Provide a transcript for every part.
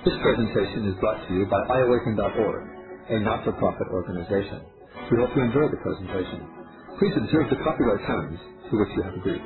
This presentation is brought to you by iAwaken.org, a not-for-profit organization. We hope you enjoy the presentation. Please observe the copyright terms to which you have agreed.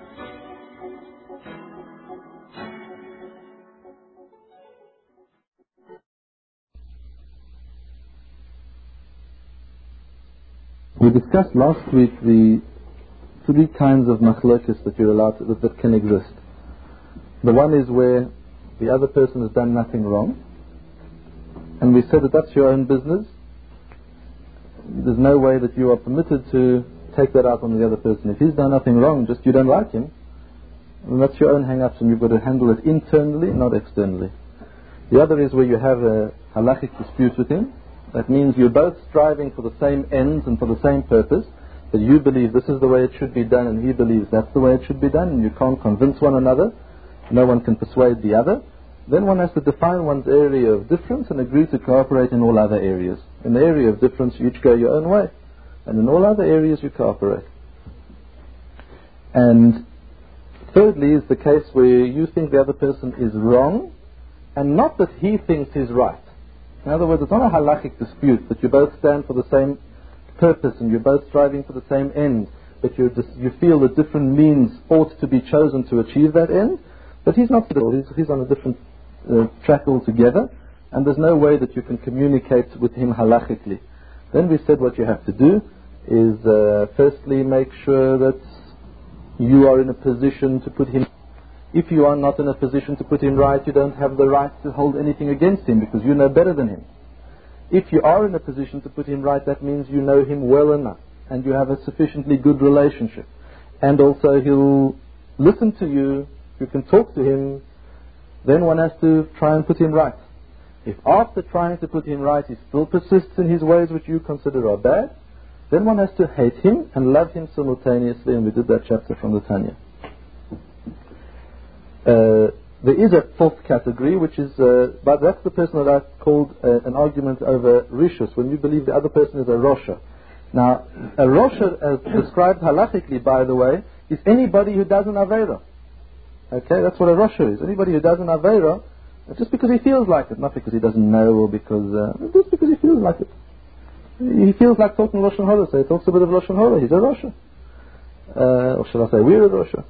We discussed last week the three kinds of machlokes that you're allowed to, that can exist. The one is where the other person has done nothing wrong, and we said that that's your own business. There's no way that you are permitted to take that out on the other person. If he's done nothing wrong, just you don't like him, and that's your own hang-ups, and you've got to handle it internally, not externally. The other is where you have a halachic dispute with him. That means you're both striving for the same ends and for the same purpose, that you believe this is the way it should be done and he believes that's the way it should be done, and you can't convince one another. No one can persuade the other. Then one has to define one's area of difference and agree to cooperate in all other areas. In the area of difference, you each go your own way, and in all other areas you cooperate. And thirdly is the case where you think the other person is wrong, and not that he thinks he's right. In other words, it's not a halachic dispute, that you both stand for the same purpose and you're both striving for the same end, but you feel that different means ought to be chosen to achieve that end. But he's not at all. He's on a different track altogether, and there's no way that you can communicate with him halachically. Then we said what you have to do is firstly make sure that you are in a position to put him. If you are not in a position to put him right, you don't have the right to hold anything against him because you know better than him. If you are in a position to put him right, that means you know him well enough and you have a sufficiently good relationship. And also he'll listen to you, you can talk to him, then one has to try and put him right. If after trying to put him right he still persists in his ways which you consider are bad, then one has to hate him and love him simultaneously, and we did that chapter from the Tanya. There is a fourth category, which is, but that's the person that I've called an argument over rishus, when you believe the other person is a rosha. Now, a rosha, as described halachically, by the way, is anybody who does an aveira. Okay, that's what a rosha is. Anybody who does an aveira, just because he feels like it, not because he doesn't know, or because, just because he feels like it. He feels like talking Lashon Hara, so he talks a bit of Lashon Hara, he's a rosha. Or shall I say, we're a rosha.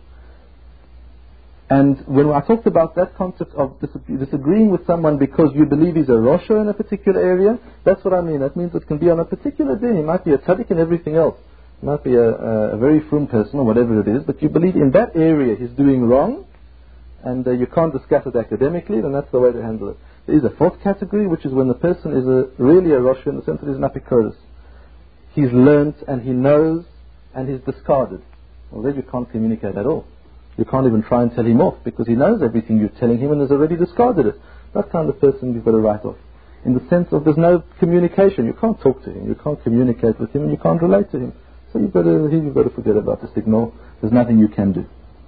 And when I talked about that concept of disagreeing with someone because you believe he's a rosha in a particular area, that's what I mean. That means it can be on a particular day. He might be a tzaddik in everything else. He might be a very frum person or whatever it is, but you believe in that area he's doing wrong, and you can't discuss it academically, then that's the way to handle it. There is a fourth category, which is when the person is really a rosha in the sense that he's an apikoros. He's learnt and he knows and he's discarded. Well, then you can't communicate at all. You can't even try and tell him off because he knows everything you're telling him and has already discarded it. That kind of person you've got to write off. In the sense of there's no communication. You can't talk to him. You can't communicate with him and you can't relate to him. So you've got to forget about this. Ignore. There's nothing you can do.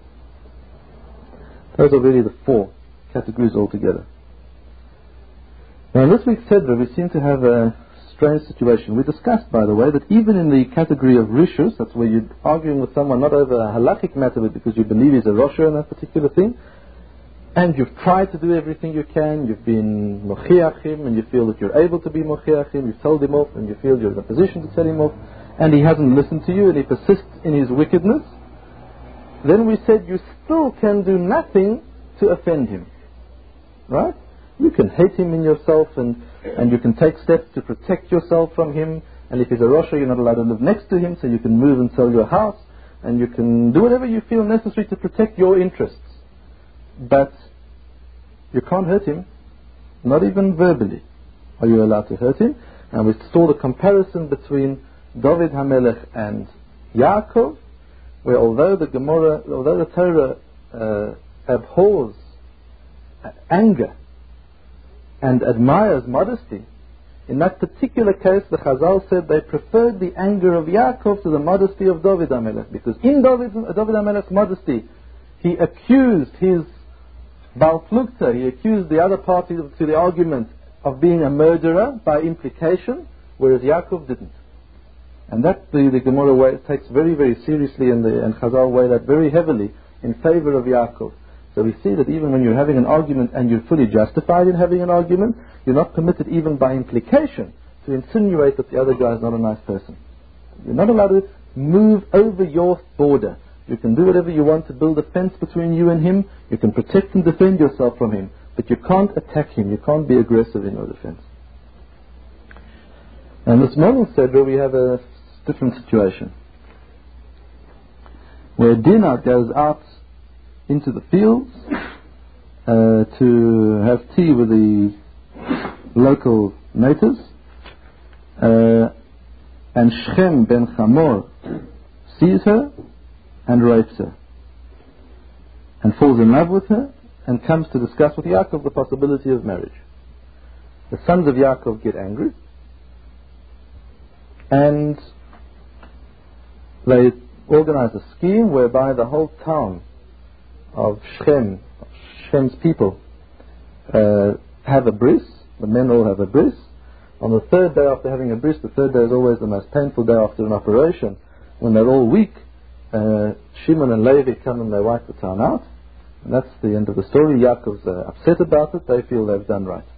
Those are really the four categories altogether. Now in this week's Sedra we seem to have a strange situation. We discussed, by the way, that even in the category of rishus, that's where you're arguing with someone not over a halachic matter but because you believe he's a rosha in that particular thing, and you've tried to do everything you can, you've been mochiach him and you feel that you're able to be mochiach him, you've told him off and you feel you're in a position to tell him off, and he hasn't listened to you and he persists in his wickedness, then we said you still can do nothing to offend him. Right? You can hate him in yourself and you can take steps to protect yourself from him, and if he's a rosha you're not allowed to live next to him, so you can move and sell your house, and you can do whatever you feel necessary to protect your interests. But you can't hurt him, not even verbally are you allowed to hurt him. And we saw the comparison between David HaMelech and Yaakov, where although the Torah abhors anger and admires modesty, in that particular case the Chazal said they preferred the anger of Yaakov to the modesty of David HaMelech, because in David HaMelech's modesty he accused his Baal Plukta, he accused the other party to the argument of being a murderer by implication, whereas Yaakov didn't. And that the Gemara takes very, very seriously, and Chazal weigh that very heavily in favor of Yaakov. So we see that even when you're having an argument and you're fully justified in having an argument, you're not permitted even by implication to insinuate that the other guy is not a nice person. You're not allowed to move over your border. You can do whatever you want to build a fence between you and him. You can protect and defend yourself from him. But you can't attack him. You can't be aggressive in your defense. And this morning, Sedra, we have a different situation. Where Dinah goes out into the fields to have tea with the local natives, and Shechem ben Hamor sees her and rapes her and falls in love with her and comes to discuss with Yaakov the possibility of marriage. The sons of Yaakov get angry and they organize a scheme whereby the whole town of Shechem's people have a bris. The men all have a bris. On the third day after having a bris, the third day is always the most painful day after an operation, when they're all weak, Shimon and Levi come and they wipe the town out. And that's the end of the story. Yaakov's upset about it. They feel they've done right.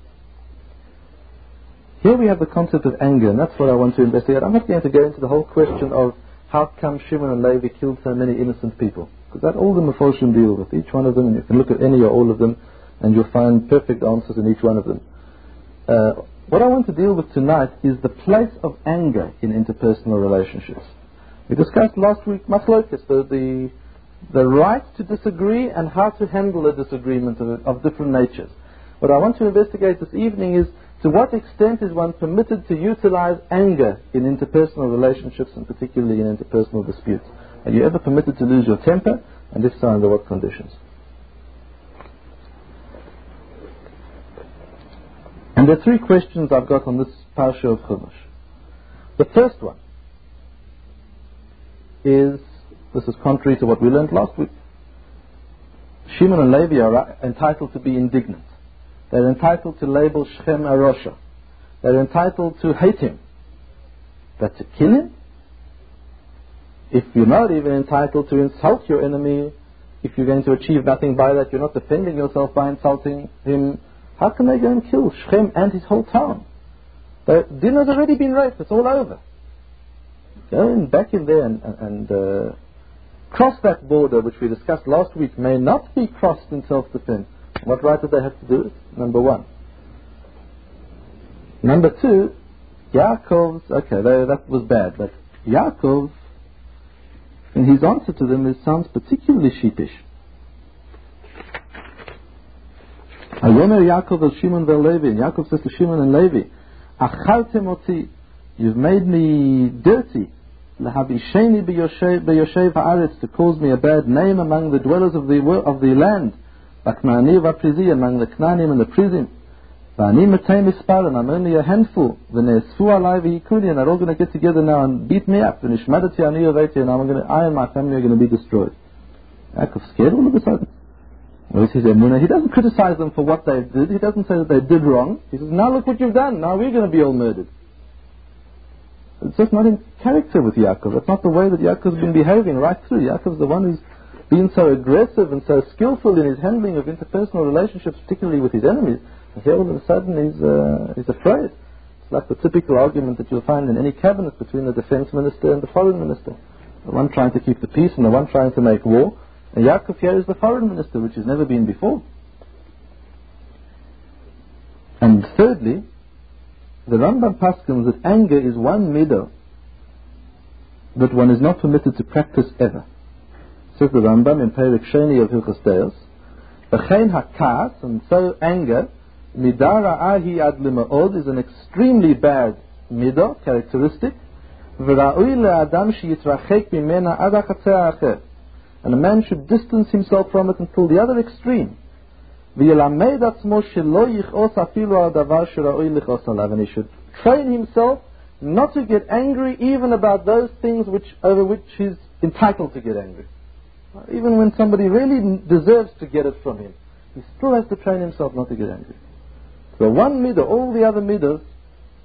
Here we have the concept of anger, and that's what I want to investigate. I'm not going to go into the whole question of how come Shimon and Levi killed so many innocent people, because that all the Meforshim deal with, each one of them, and you can look at any or all of them, and you'll find perfect answers in each one of them. What I want to deal with tonight is the place of anger in interpersonal relationships. We discussed last week, Machlokas, the right to disagree and how to handle a disagreement of different natures. What I want to investigate this evening is to what extent is one permitted to utilize anger in interpersonal relationships, and particularly in interpersonal disputes. Are you ever permitted to lose your temper? And if so, under what conditions? And there are three questions I've got on this Parsha of Chumash. The first one is, this is contrary to what we learned last week. Shimon and Levi are entitled to be indignant. They're entitled to label Shechem a Rosha. They're entitled to hate him. But to kill him? If you're not even entitled to insult your enemy, if you're going to achieve nothing by that, you're not defending yourself by insulting him, how can they go and kill Shechem and his whole town? Dinah's already been raped. It's all over. Go back in there and cross that border, which we discussed last week, may not be crossed in self-defense. What right did they have to do it? Number one. Number two, Yaakov's, that was bad, but Yaakov, in his answer to them, it sounds particularly sheepish. Ayomer Yaakov el Shimon vel Levi, and Yaakov says to Shimon and Levi, Achaltem oti, you've made me dirty, lahabisheni b'yoshev haaretz, to cause me a bad name among the dwellers of the land, Baknani v'Prizim, among the Knanim and the Prizim. V'ani matei mispar, and I'm only a handful. V'ne'esfu alai v'yikuni, and they're all going to get together now and beat me up. V'nishmadati ani yoveiti, and I and my family are going to be destroyed. Yaakov's scared all of a sudden. Well, he says, he doesn't criticize them for what they did. He doesn't say that they did wrong. He says, now look what you've done. Now we're going to be all murdered. It's just not in character with Yaakov. That's not the way that Yaakov's been behaving right through. Yaakov's the one who's been so aggressive and so skillful in his handling of interpersonal relationships, particularly with his enemies. And here all of a sudden he's afraid. It's like the typical argument that you'll find in any cabinet between the defense minister and the foreign minister. The one trying to keep the peace and the one trying to make war. And Yaakov here is the foreign minister, which has never been before. And thirdly, the Rambam paskins that anger is one midah that one is not permitted to practice ever. Says the Rambam in Perek Sheni of Hilchos Deos, V'chein hakas, and so anger, midah ra'ahi ad lima'od, is an extremely bad midah, characteristic, v'ra'ui le'adam sheyitrachek mimena ad ha'chatzeh ha'acher, and a man should distance himself from it until the other extreme. V'yelamed atzmo shelo yichos afilu al davar shera'ui lichos alav, and he should train himself not to get angry even about those things over which he's entitled to get angry. Even when somebody really deserves to get it from him, he still has to train himself not to get angry. So one midah, all the other midahs,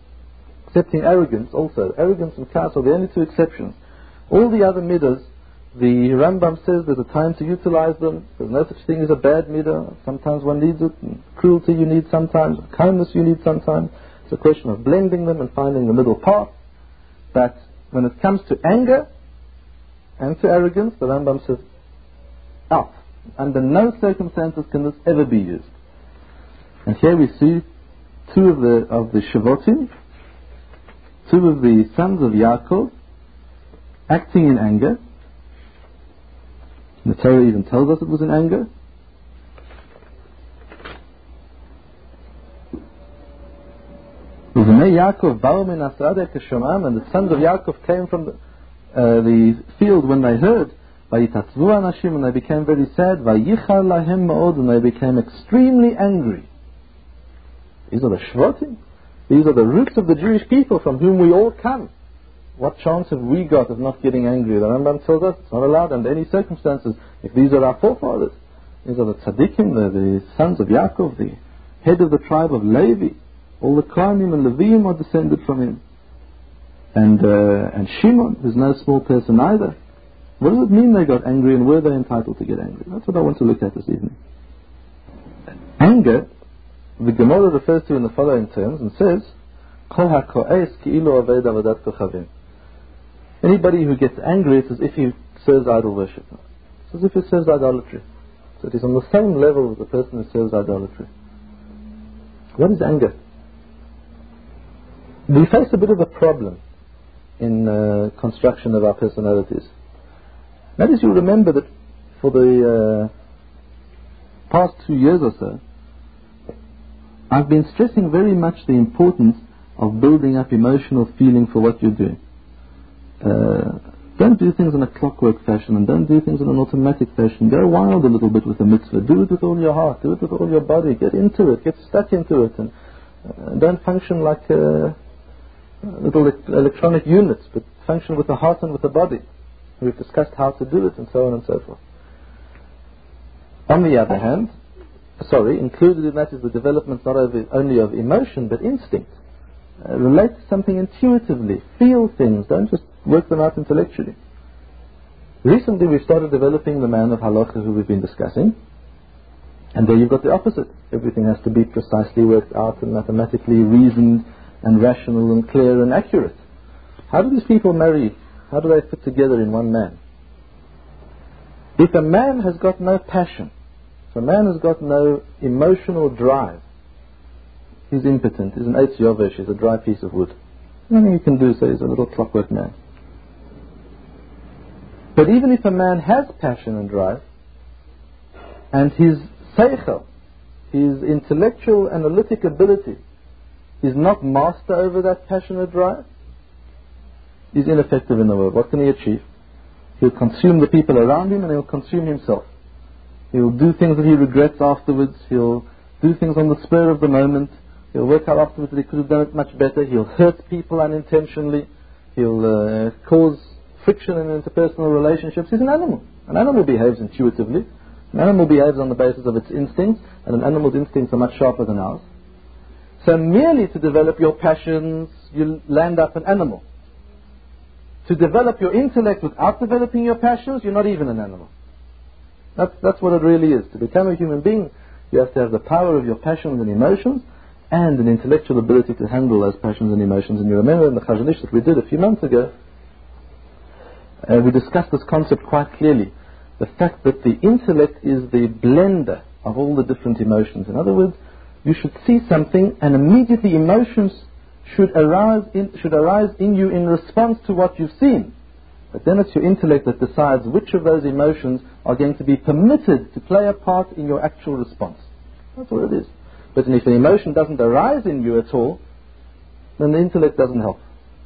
excepting arrogance also, arrogance and kas are the only two exceptions. All the other midahs, the Rambam says there's a time to utilize them. There's no such thing as a bad midah. Sometimes one needs it. Cruelty you need sometimes. Kindness you need sometimes. It's a question of blending them and finding the middle path. But when it comes to anger and to arrogance, the Rambam says, out. Under no circumstances can this ever be used. And here we see two of the Shavotim, two of the sons of Yaakov, acting in anger. The Torah even tells us it was in anger. And the sons of Yaakov came from the field when they heard, and they became very sad, and they became extremely angry. These are the Shvatim. These are the roots of the Jewish people from whom we all come. What chance have we got of not getting angry? The Rambam tells us it's not allowed under any circumstances. If these are our forefathers, these are the tzaddikim, the sons of Yaakov, the head of the tribe of Levi. All the Kohanim and Leviim are descended from him. And Shimon, who's no small person either. What does it mean they got angry, and were they entitled to get angry? That's what I want to look at this evening. Anger, the Gemara refers to in the following terms and says, Kol ha'ko'es ki'ilu aved avodat kochavim. Anybody who gets angry, it's as if he serves idol worship. It's as if he serves idolatry. So it is on the same level as the person who serves idolatry. What is anger? We face a bit of a problem in construction of our personalities. That is, you remember that for the past 2 years or so, I've been stressing very much the importance of building up emotional feeling for what you're doing. Don't do things in a clockwork fashion, and don't do things in an automatic fashion. Go wild a little bit with the mitzvah. Do it with all your heart. Do it with all your body. Get into it. Get stuck into it. And don't function like little electronic units, but function with the heart and with the body. We've discussed how to do it and so on and so forth. On the other hand, included in that is the development not only of emotion but instinct. Relate to something intuitively. Feel things. Don't just work them out intellectually. Recently we've started developing the man of halacha who we've been discussing. And there you've got the opposite. Everything has to be precisely worked out and mathematically reasoned and rational and clear and accurate. How do these people marry? How do they fit together in one man? If a man has got no passion, if a man has got no emotional drive, he's impotent, he's an eitz yovesh, he's a dry piece of wood. Nothing you can do, so he's a little clockwork man. But even if a man has passion and drive, and his seichel, his intellectual analytic ability, is not master over that passionate drive, he's ineffective in the world. What can he achieve? He'll consume the people around him and he'll consume himself. He'll do things that he regrets afterwards. He'll do things on the spur of the moment. He'll work out afterwards that he could have done it much better. He'll hurt people unintentionally. He'll cause friction in interpersonal relationships. He's an animal. An animal behaves intuitively. An animal behaves on the basis of its instincts, and an animal's instincts are much sharper than ours. So merely to develop your passions, you'll land up an animal. To develop your intellect without developing your passions, you're not even an animal. That's what it really is. To become a human being, you have to have the power of your passions and emotions and an intellectual ability to handle those passions and emotions. And you remember in the Chazon Ish that we did a few months ago, we discussed this concept quite clearly. The fact that the intellect is the blender of all the different emotions. In other words, you should see something and immediately emotions should arise in you in response to what you've seen. But then it's your intellect that decides which of those emotions are going to be permitted to play a part in your actual response. That's what it is. But if an emotion doesn't arise in you at all, then the intellect doesn't help.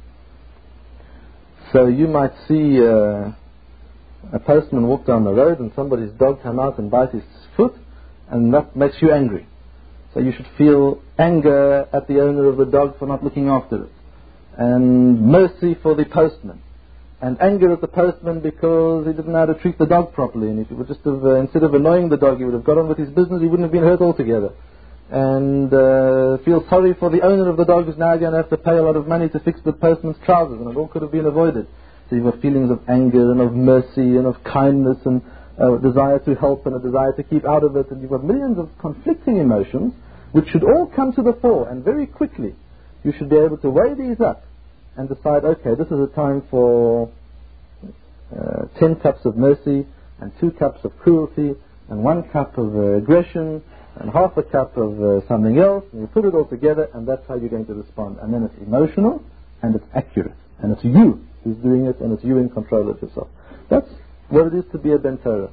So you might see a postman walk down the road and somebody's dog come out and bite his foot, and that makes you angry. So you should feel anger at the owner of the dog for not looking after it, and mercy for the postman, and anger at the postman because he didn't know how to treat the dog properly, and if he would just have, instead of annoying the dog, he would have got on with his business, he wouldn't have been hurt altogether. And feel sorry for the owner of the dog who's now going to have to pay a lot of money to fix the postman's trousers, and it all could have been avoided. So you've got feelings of anger and of mercy and of kindness and a desire to help and a desire to keep out of it, and you've got millions of conflicting emotions which should all come to the fore, and very quickly you should be able to weigh these up and decide, okay, this is a time for 10 cups of mercy and 2 cups of cruelty and 1 cup of aggression and half a cup of something else, and you put it all together, and that's how you're going to respond. And then it's emotional and it's accurate, and it's you who's doing it, and it's you in control of yourself. That's what it is to be a Ben Torah.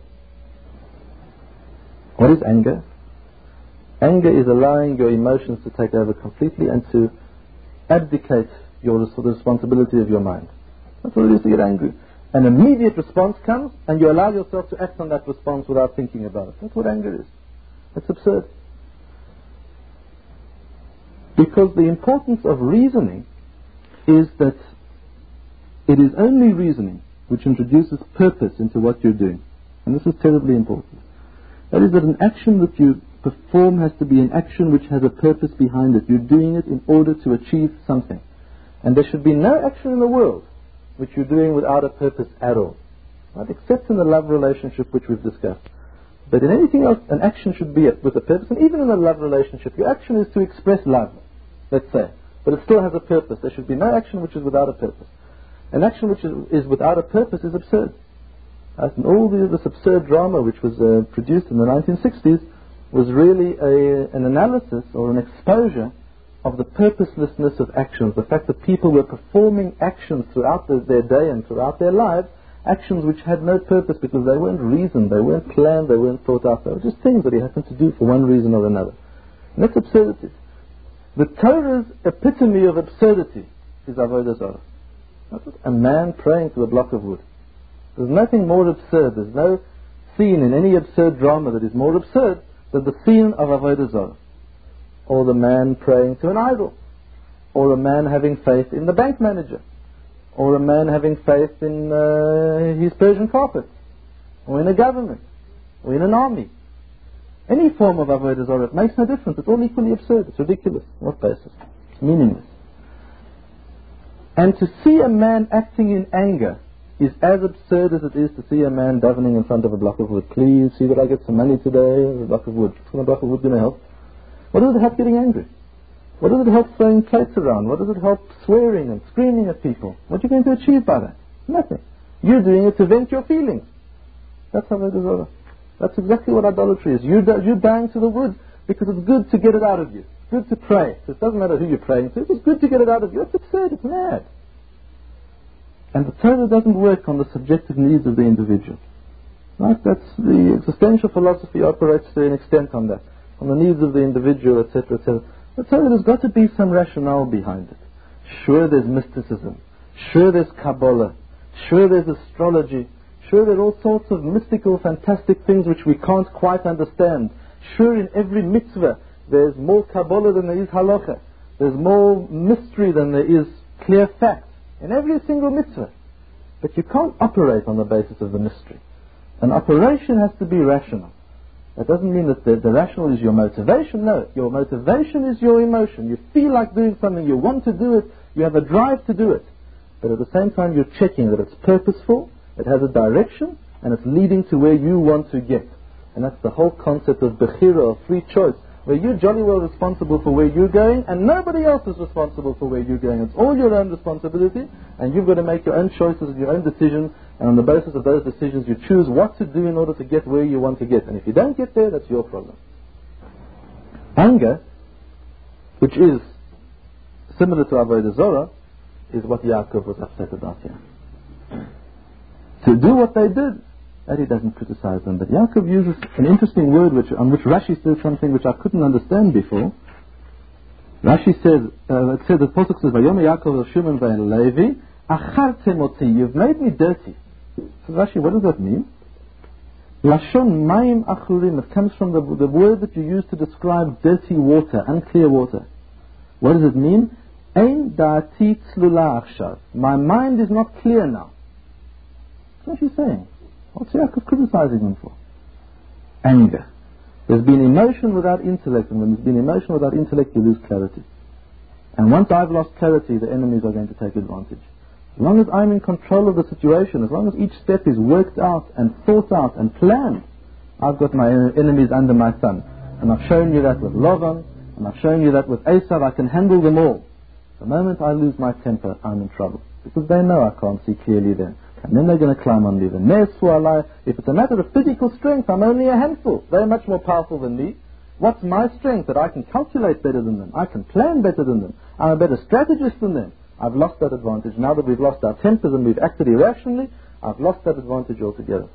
What is anger? Anger is allowing your emotions to take over completely and to abdicate the responsibility of your mind. That's what it is to get angry. An immediate response comes, and you allow yourself to act on that response without thinking about it. That's what anger is. It's absurd. Because the importance of reasoning is that it is only reasoning which introduces purpose into what you're doing. And this is terribly important. That is, that an action that you perform has to be an action which has a purpose behind it. You're doing it in order to achieve something. And there should be no action in the world which you're doing without a purpose at all. Right? Except in the love relationship which we've discussed. But in anything else, an action should be with a purpose. And even in a love relationship, your action is to express love, let's say. But it still has a purpose. There should be no action which is without a purpose. An action which is without a purpose is absurd. And all this absurd drama which was produced in the 1960s was really an analysis or an exposure of the purposelessness of actions. The fact that people were performing actions throughout their day and throughout their lives, actions which had no purpose because they weren't reasoned, they weren't planned, they weren't thought out. They were just things that he happened to do for one reason or another. And that's absurdity. The Torah's epitome of absurdity is Avodah Zarah. A man praying to a block of wood. There's nothing more absurd. There's no scene in any absurd drama that is more absurd than the scene of Avodah Zarah. Or the man praying to an idol. Or a man having faith in the bank manager. Or a man having faith in his Persian carpet. Or in a government. Or in an army. Any form of Avodah Zarah, it makes no difference. It's all equally absurd. It's ridiculous. What basis? It's meaningless. And to see a man acting in anger is as absurd as it is to see a man davening in front of a block of wood. Please see that I get some money today. A block of wood. What's a block of wood going to help? What does it help getting angry? What does it help throwing plates around? What does it help swearing and screaming at people? What are you going to achieve by that? Nothing. You're doing it to vent your feelings. That's Avodah Zarah. That's exactly what idolatry is. You're bowing to the wood because it's good to get it out of you. It's good to pray. So it doesn't matter who you're praying to. It's good to get it out of you. It's absurd. It's mad. And the Torah doesn't work on the subjective needs of the individual. Right? That's the existential philosophy operates to an extent on that. On the needs of the individual, etc., etc. The Torah there's got to be some rationale behind it. Sure, there's mysticism. Sure, there's Kabbalah. Sure, there's astrology. Sure, there are all sorts of mystical, fantastic things which we can't quite understand. Sure, in every mitzvah, there's more Kabbalah than there is halacha. There's more mystery than there is clear fact. In every single mitzvah. But you can't operate on the basis of the mystery. An operation has to be rational. That doesn't mean that the rational is your motivation. No, your motivation is your emotion. You feel like doing something, you want to do it, you have a drive to do it. But at the same time, you're checking that it's purposeful, it has a direction, and it's leading to where you want to get. And that's the whole concept of Bechira, or free choice, where you're jolly well responsible for where you're going, and nobody else is responsible for where you're going. It's all your own responsibility, and you've got to make your own choices and your own decisions, and on the basis of those decisions, you choose what to do in order to get where you want to get. And if you don't get there, that's your problem. Anger, which is similar to Avodah Zarah, is what Yaakov was upset about here. To do what they did, that he doesn't criticize them. But Yaakov uses an interesting word on which Rashi says something which I couldn't understand before. Rashi says, it says, the Pasuk says, Vayom Yaakov el Shimon ve'el Levi, achartem oti, you've made me dirty. So Rashi, what does that mean? Lashon mayim achurim, it comes from the word that you use to describe dirty water, unclear water. What does it mean? Ein da'ati tzlula achshav. My mind is not clear now. What's he saying? What's Yaakov criticizing him for? Anger. There's been emotion without intellect, and when there's been emotion without intellect, you lose clarity. And once I've lost clarity, the enemies are going to take advantage. As long as I'm in control of the situation, as long as each step is worked out and thought out and planned, I've got my enemies under my thumb. And I've shown you that with Lavan, and I've shown you that with Esav. I can handle them all. The moment I lose my temper, I'm in trouble. Because they know I can't see clearly then. And then they're going to climb on me. If it's a matter of physical strength, I'm only a handful. They're much more powerful than me. What's my strength? That I can calculate better than them. I can plan better than them. I'm a better strategist than them. I've lost that advantage. Now that we've lost our tempers and we've acted irrationally, I've lost that advantage altogether.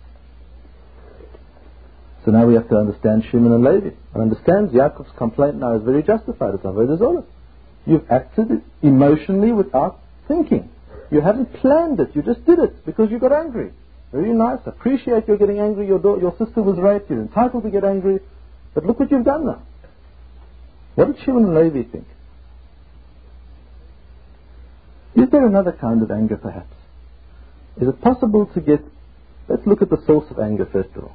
So now we have to understand Shimon and Levi. And understand Yaakov's complaint now is very justified. It's avodas zorah. You've acted emotionally without thinking. You haven't planned it. You just did it because you got angry. Very nice. Appreciate you're getting angry. Your sister was raped. You're entitled to get angry. But look what you've done now. What did Shimon and Levi think? Is there another kind of anger perhaps? Is it possible to get... Let's look at the source of anger first of all.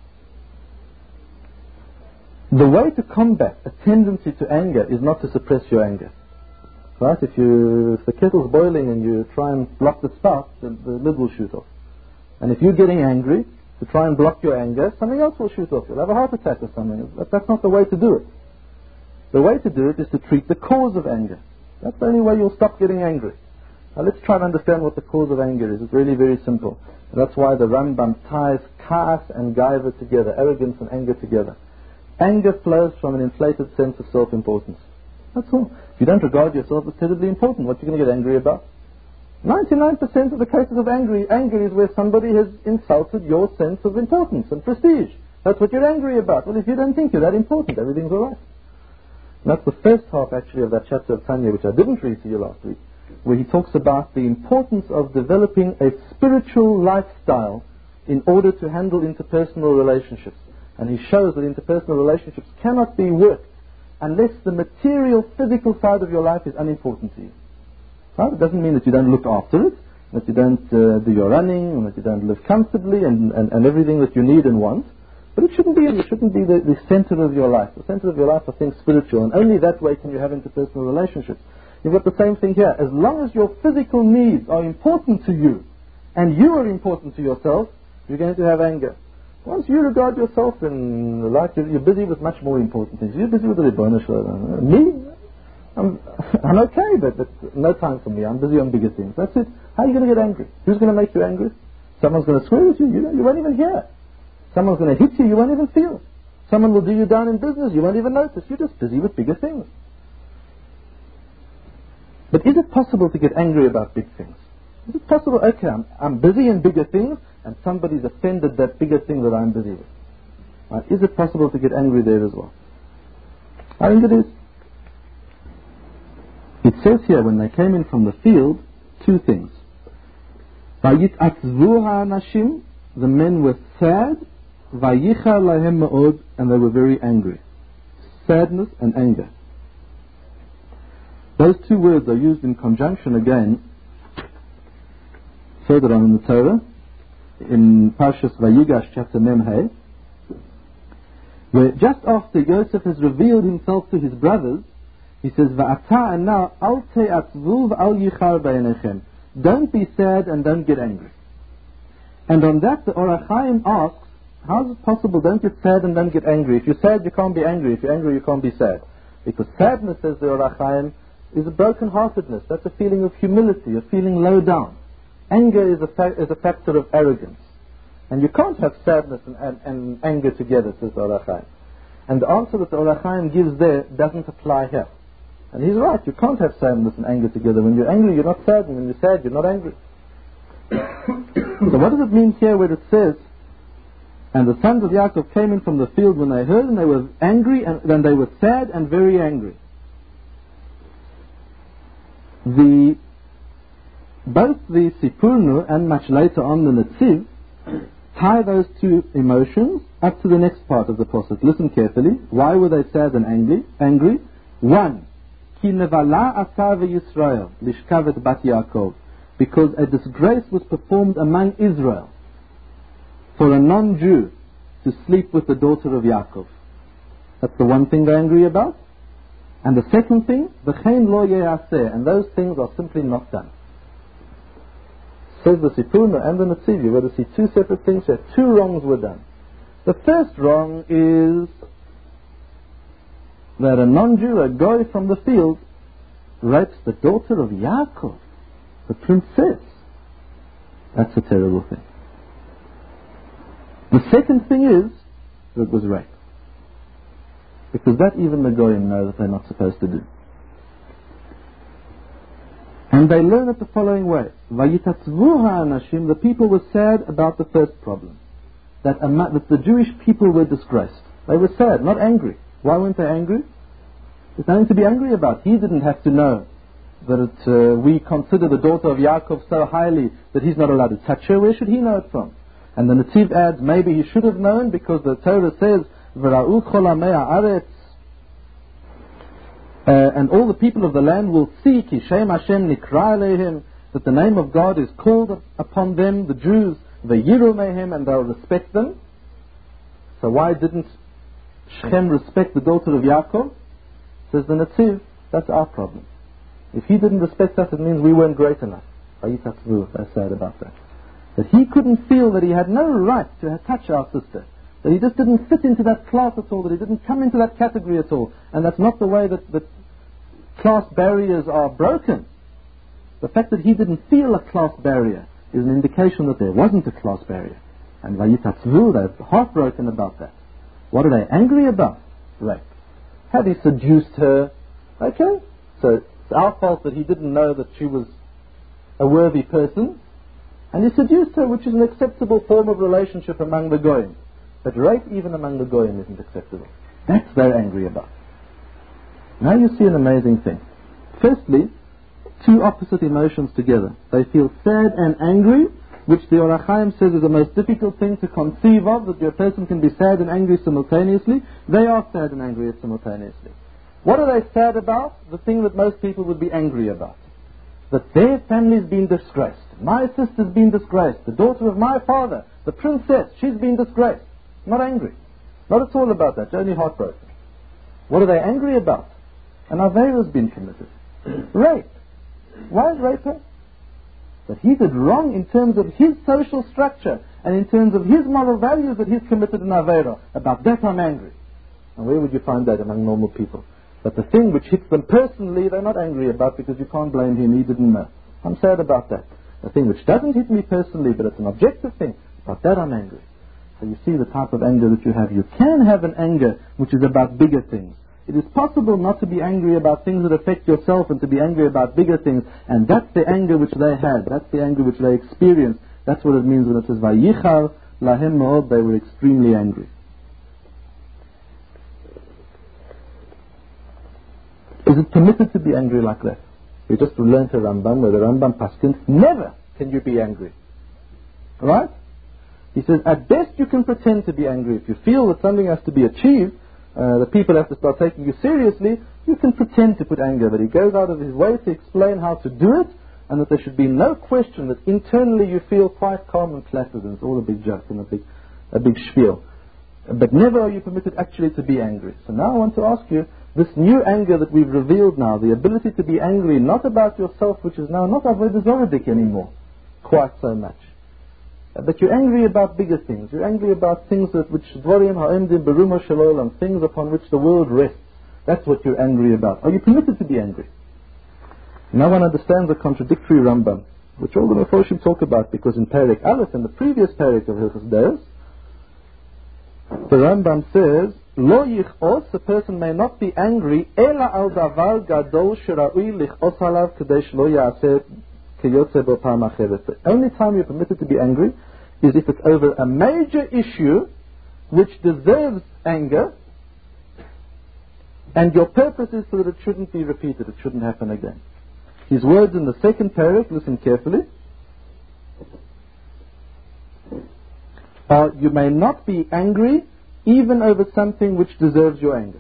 The way to combat a tendency to anger is not to suppress your anger. Right? If the kettle's boiling and you try and block the spout, the lid will shoot off. And if you're getting angry, to try and block your anger, something else will shoot off. You'll have a heart attack or something. That's not the way to do it. The way to do it is to treat the cause of anger. That's the only way you'll stop getting angry. Now let's try and understand what the cause of anger is. It's really very simple. And that's why the Rambam ties kaas and gaiva together, arrogance and anger together. Anger flows from an inflated sense of self-importance. That's all. If you don't regard yourself as terribly important, what are you going to get angry about? 99% of the cases of anger is where somebody has insulted your sense of importance and prestige. That's what you're angry about. Well, if you don't think you're that important, everything's all right. And that's the first half, actually, of that chapter of Tanya, which I didn't read to you last week, where he talks about the importance of developing a spiritual lifestyle in order to handle interpersonal relationships. And he shows that interpersonal relationships cannot be worked unless the material, physical side of your life is unimportant to you. Right? It doesn't mean that you don't look after it, that you don't do your running, and that you don't live comfortably and everything that you need and want. But it shouldn't be the center of your life. The center of your life are things spiritual, and only that way can you have interpersonal relationships. You've got the same thing here. As long as your physical needs are important to you, and you are important to yourself, you're going to have anger. Once you regard yourself in life, you're busy with much more important things. You're busy with the Rebbeinu Shalom. Me? I'm okay, but no time for me. I'm busy on bigger things. That's it. How are you going to get angry? Who's going to make you angry? Someone's going to swear at you. You won't even hear. Someone's going to hit you. You won't even feel. Someone will do you down in business. You won't even notice. You're just busy with bigger things. But is it possible to get angry about big things? Is it possible? Okay, I'm busy in bigger things, and somebody's offended that bigger thing that I'm busy with. Right? Is it possible to get angry there as well? I think it is. It says here, when they came in from the field, two things. Vayitzvu ha'anashim, the men were sad, vayicha lahem ma'od, and they were very angry. Sadness and anger. Those two words are used in conjunction again further on in the Torah, in Parshas Vayigash, chapter Mem Hey, where just after Yosef has revealed himself to his brothers, he says, "Va'ata and now al te'atzvu v'al yichar b'einechem." Don't be sad and don't get angry. And on that, the Or HaChaim asks, how is it possible? Don't get sad and don't get angry. If you're sad, you can't be angry. If you're angry, you can't be sad. Because sadness, says the Or HaChaim, is a broken-heartedness. That's a feeling of humility, a feeling low down. Anger is a factor of arrogance. And you can't have sadness and anger together, says the Or HaChaim. And the answer that the Or HaChaim gives there doesn't apply here. And he's right, you can't have sadness and anger together. When you're angry, you're not sad, and when you're sad, you're not angry. So what does it mean here where it says, and the sons of Yaakov came in from the field when they heard, and they were angry, and then they were sad and very angry. Both the Sipurnu and much later on the Netziv tie those two emotions up to the next part of the Pasuk. Listen carefully. Why were they sad and angry? One, Ki nevala asa v'Yisrael lishkavet bat Yaakov, because a disgrace was performed among Israel for a non-Jew to sleep with the daughter of Yaakov. That's the one thing they're angry about. And the second thing, v'chein lo ye'aseh, and those things are simply not done. Says the Sipuna and the Netziv, you've got to see two separate things here. Two wrongs were done. The first wrong is that a non-Jew, a goy from the field, rapes the daughter of Yaakov, the princess. That's a terrible thing. The second thing is that it was rape. Because that even the goyim know that they're not supposed to do. And they learn it the following way. The people were sad about the first problem. That the Jewish people were disgraced. They were sad, not angry. Why weren't they angry? There's nothing to be angry about. He didn't have to know that we consider the daughter of Yaakov so highly that he's not allowed to touch her. Where should he know it from? And the Netziv adds, maybe he should have known, because the Torah says, V'ra'u chol amei ha'aretz, and all the people of the land will see, Ki Shem Hashem nikra aleihem, that the name of God is called upon them, the Jews, V'yiru mehem, and they'll respect them. So why didn't Shechem respect the daughter of Yaakov? Says the Netziv, that's our problem. If he didn't respect us, it means we weren't great enough. They're sad about that. That he couldn't feel that he had no right to touch our sister. That he just didn't fit into that class at all, that he didn't come into that category at all. And that's not the way that class barriers are broken. The fact that he didn't feel a class barrier is an indication that there wasn't a class barrier. And Vayitatzvu, they're heartbroken about that. What are they angry about? Rape. Had he seduced her? Okay, so it's our fault that he didn't know that she was a worthy person. And he seduced her, which is an acceptable form of relationship among the goyim. But rape even among the goyim isn't acceptable. That's they're angry about. Now you see an amazing thing. Firstly, two opposite emotions together. They feel sad and angry, which the Or HaChaim says is the most difficult thing to conceive of, that your person can be sad and angry simultaneously. They are sad and angry simultaneously. What are they sad about? The thing that most people would be angry about. That their family's been disgraced. My sister's been disgraced. The daughter of my father, the princess, she's been disgraced. Not angry. Not at all about that. They're only heartbroken. What are they angry about? An Aveira has been committed. Rape. Why is rape her? That he did wrong in terms of his social structure and in terms of his moral values, that he's committed an Aveira. About that I'm angry. And where would you find that among normal people? But the thing which hits them personally, they're not angry about, because you can't blame him, he didn't know. I'm sad about that. The thing which doesn't hit me personally, but it's an objective thing, about that I'm angry. So you see the type of anger that you have. You can have an anger which is about bigger things. It is possible not to be angry about things that affect yourself and to be angry about bigger things. And that's the anger which they had. That's the anger which they experienced. That's what it means when it says, Vayichal lahem mo'od, they were extremely angry. Is it permitted to be angry like that? We just learned a Rambam where the Rambam paskins, never can you be angry. Right? He says, at best you can pretend to be angry. If you feel that something has to be achieved, that people have to start taking you seriously, you can pretend to put anger. But he goes out of his way to explain how to do it, and that there should be no question that internally you feel quite calm and placid, and it's all a big joke and a big spiel. But never are you permitted actually to be angry. So now I want to ask you, this new anger that we've revealed now, the ability to be angry not about yourself, which is now not Avodah Zarah anymore, quite so much. But you're angry about bigger things. You're angry about things which Dvarim ha'emdim beruma shalom, things upon which the world rests. That's what you're angry about. Are you permitted to be angry? Now one understands the contradictory Rambam, which all the Meforshim talk about, because in Perek Aleph, in the previous Perek of Hilchos Deos, the Rambam says, Lo yichos, a person may not be angry, ela al davar gadol shira'ui lichos halav kadesh lo ya'aseh kiyotze bo pa'am acheret. The only time you're permitted to be angry is if it's over a major issue which deserves anger, and your purpose is so that it shouldn't be repeated, it shouldn't happen again. His words in the second paragraph, listen carefully, are, you may not be angry even over something which deserves your anger.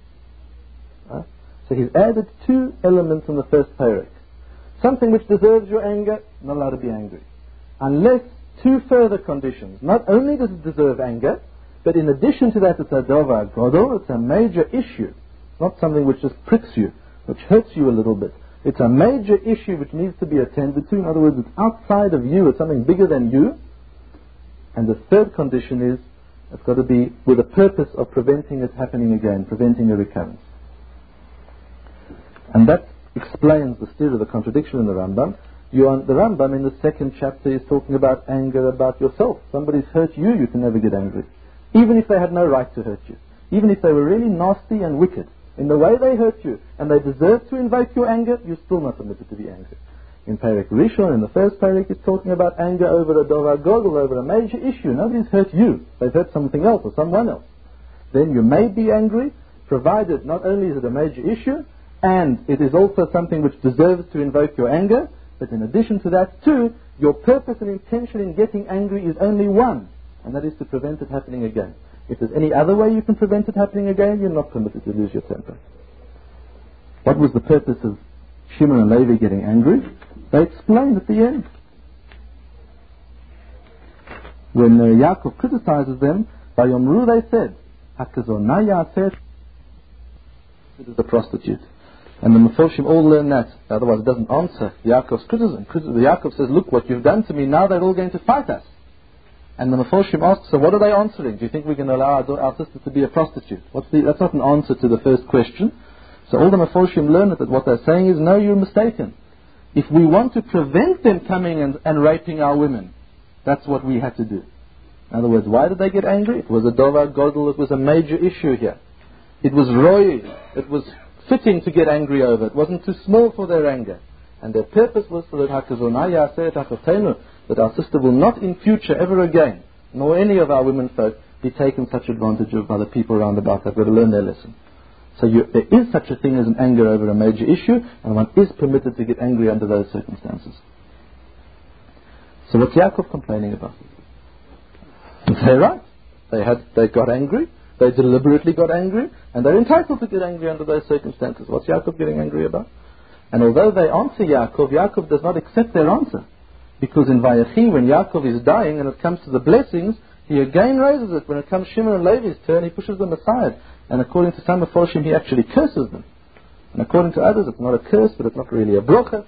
So he's added two elements in the first paragraph. Something which deserves your anger, not allowed to be angry. Unless two further conditions. Not only does it deserve anger, but in addition to that, it's a davar gadol, it's a major issue. Not something which just pricks you, which hurts you a little bit. It's a major issue which needs to be attended to. In other words, it's outside of you, it's something bigger than you. And the third condition is, it's got to be with a purpose of preventing it happening again, preventing a recurrence. And that explains the steer of the contradiction in the Rambam. The Rambam in the second chapter is talking about anger about yourself. Somebody's hurt you, you can never get angry. Even if they had no right to hurt you. Even if they were really nasty and wicked in the way they hurt you, and they deserve to invoke your anger, you're still not permitted to be angry. In Perek Rishon, in the first Perek, it's talking about anger over a Dovar Godel, over a major issue. Nobody's hurt you. They've hurt something else or someone else. Then you may be angry, provided not only is it a major issue, and it is also something which deserves to invoke your anger, but in addition to that too, your purpose and intention in getting angry is only one, and that is to prevent it happening again. If there's any other way you can prevent it happening again, you're not permitted to lose your temper. What was the purpose of Shimon and Levi getting angry? They explained at the end. When Yaakov criticizes them, by Yomru they said, Hakazonaya said, it is a prostitute. And the Meforshim all learn that. Otherwise it doesn't answer Yaakov's criticism. Yaakov says, look what you've done to me, now they're all going to fight us. And the Meforshim asks, so what are they answering? Do you think we can allow our sister to be a prostitute? That's not an answer to the first question. So all the Meforshim learn that what they're saying is, no, you're mistaken. If we want to prevent them coming and raping our women, that's what we had to do. In other words, why did they get angry? It was a Dovar Godel, it was a major issue here. It was roy, it was fitting to get angry over. It wasn't too small for their anger. And their purpose was so that Hakazonaya said, that our sister will not in future ever again, nor any of our women folk, be taken such advantage of by the people around about. They've got to learn their lesson. So there is such a thing as an anger over a major issue, and one is permitted to get angry under those circumstances. So what's Yaakov complaining about? They're right. They got angry, they deliberately got angry, and they're entitled to get angry under those circumstances. What's Yaakov getting angry about? And although they answer Yaakov does not accept their answer. Because in Vayechi, when Yaakov is dying and it comes to the blessings, he again raises it. When it comes Shimon and Levi's turn, he pushes them aside. And according to some Meforshim, he actually curses them. And according to others, it's not a curse, but it's not really a brocha.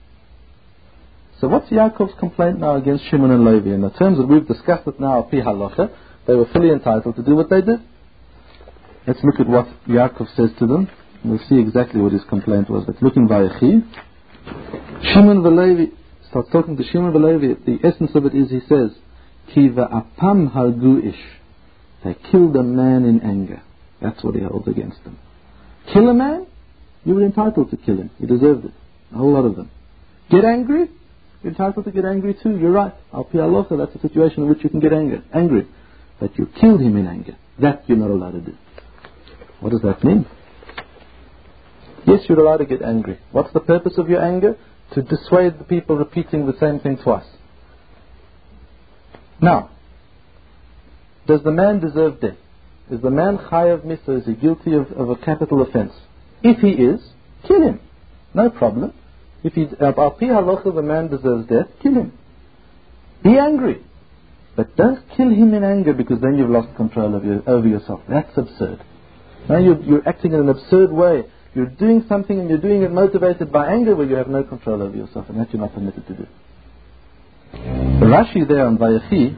So what's Yaakov's complaint now against Shimon and Levi? In the terms that we've discussed it now, Pi Halacha, they were fully entitled to do what they did. Let's look at what Yaakov says to them. We'll see exactly what his complaint was. Let's look in Vayechi. Shimon and Levi starts talking to Shimon and Levi. The essence of it is, he says, Ki va'apam hargu ish. They killed a man in anger. That's what he holds against them. Kill a man? You were entitled to kill him. You deserved it. A whole lot of them. Get angry? You're entitled to get angry too. You're right. Al pi halacha, that's a situation in which you can get angry. But you killed him in anger. That you're not allowed to do. What does that mean? Yes, you're allowed to get angry. What's the purpose of your anger? To dissuade the people repeating the same thing twice. Now, does the man deserve death? Is the man chayav misa? Is he guilty of a capital offense? If he is, kill him. No problem. If al pi halacha the man deserves death, kill him. Be angry. But don't kill him in anger, because then you've lost control over yourself. That's absurd. Now you're acting in an absurd way. You're doing something and you're doing it motivated by anger where you have no control over yourself, and that you're not permitted to do. Rashi there on Vayechi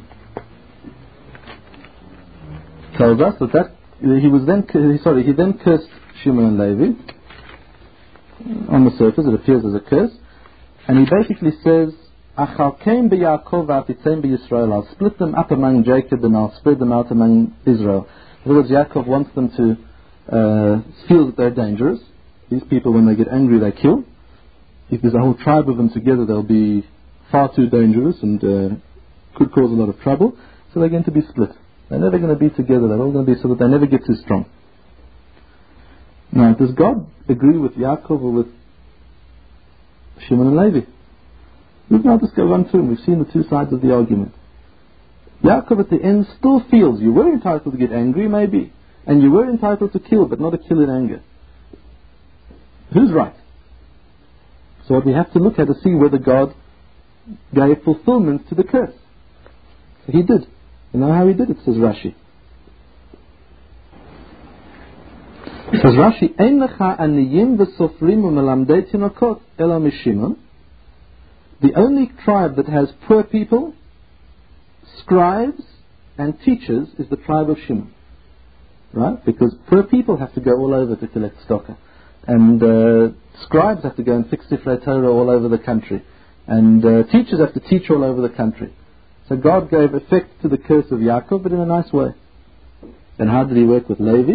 tells us that he then cursed Shimon and Levi. On the surface it appears as a curse, and he basically says, Achalkeim beYaakov v'apitzem beYisrael. I'll split them up among Jacob and I'll spread them out among Israel. In other words, Yaakov wants them to feel that they're dangerous. These people, when they get angry, they kill. If there's a whole tribe of them together, they'll be far too dangerous and could cause a lot of trouble. So they're going to be split. They're never going to be together. They're all going to be so that they never get too strong. Now, does God agree with Yaakov or with Shimon and Levi? We've now just go run through and we've seen the two sides of the argument. Yaakov at the end still feels you were entitled to get angry, maybe, and you were entitled to kill, but not to kill in anger. Who's right? So what we have to look at is see whether God gave fulfillment to the curse. So he did. You know how he did it, says Rashi. Says Rashi, Ein lecha aniyim v'sofrim u'melamdei tinokot ela mishimon. The only tribe that has poor people, scribes, and teachers is the tribe of Shimon. Right? Because poor people have to go all over to collect tzedakah. And scribes have to go and fix Sifrei Torah all over the country. And teachers have to teach all over the country. So God gave effect to the curse of Yaakov, but in a nice way. Then how did he work with Levi?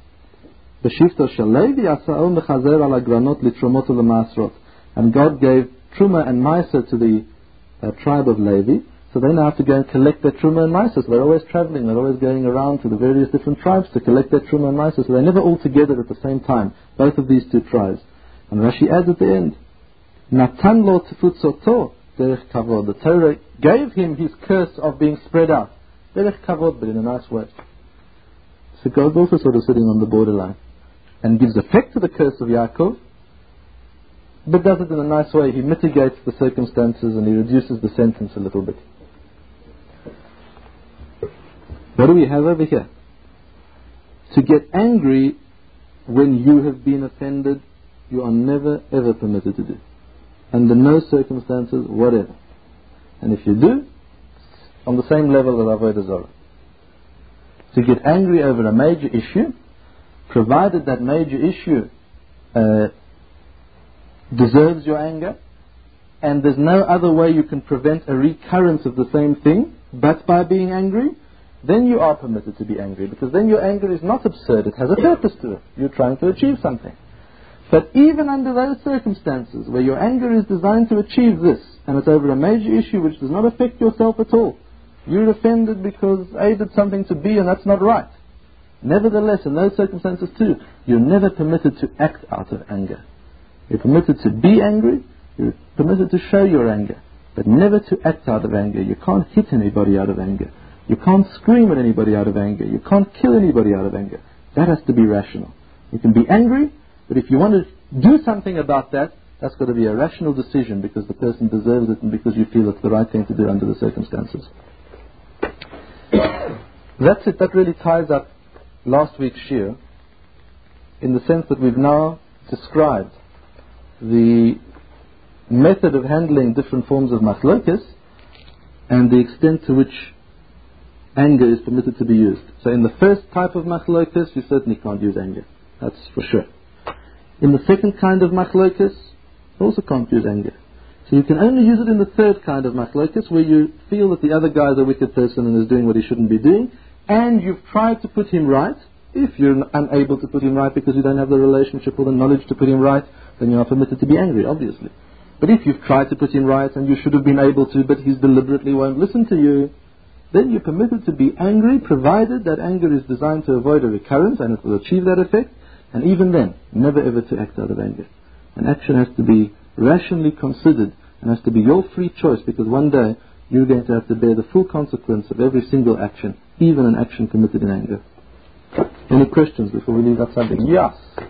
And God gave Truma and Maaseh to the tribe of Levi, so they now have to go and collect their Truma and Maaseh. So they're always traveling, they're always going around to the various different tribes to collect their Truma and Maaseh. So they're never all together at the same time, both of these two tribes. And Rashi adds at the end, Natan lo tefutzoto derech kavod. The Torah gave him his curse of being spread out, derech kavod, but in a nice way. So God's also sort of sitting on the borderline and gives effect to the curse of Yaakov, but does it in a nice way. He mitigates the circumstances and he reduces the sentence a little bit. What do we have over here? To get angry when you have been offended, you are never ever permitted to do. Under no circumstances, whatever. And if you do, on the same level as Avodah Zarah. To get angry over a major issue, provided that major issue deserves your anger, and there's no other way you can prevent a recurrence of the same thing but by being angry, then you are permitted to be angry, because then your anger is not absurd, it has a purpose to it. You're trying to achieve something. But even under those circumstances where your anger is designed to achieve this, and it's over a major issue which does not affect yourself at all, you're offended because A did something to B and that's not right. Nevertheless, in those circumstances too, you're never permitted to act out of anger. You're permitted to be angry, you're permitted to show your anger, but never to act out of anger. You can't hit anybody out of anger. You can't scream at anybody out of anger. You can't kill anybody out of anger. That has to be rational. You can be angry, but if you want to do something about that, that's got to be a rational decision because the person deserves it and because you feel it's the right thing to do under the circumstances. That's it. That really ties up last week's shiur in the sense that we've now described the method of handling different forms of machlokes and the extent to which anger is permitted to be used. So in the first type of machlokes, you certainly can't use anger. That's for sure. In the second kind of machlokes, you also can't use anger. So you can only use it in the third kind of machlokes, where you feel that the other guy is a wicked person and is doing what he shouldn't be doing, and you've tried to put him right. If you're unable to put him right because you don't have the relationship or the knowledge to put him right, then you are permitted to be angry, obviously. But if you've tried to put him right and you should have been able to, but he's deliberately won't listen to you, then you're permitted to be angry, provided that anger is designed to avoid a recurrence and it will achieve that effect. And even then, never ever to act out of anger. An action has to be rationally considered and has to be your free choice, because one day you're going to have to bear the full consequence of every single action, even an action committed in anger. Any questions before we leave that subject? Yes.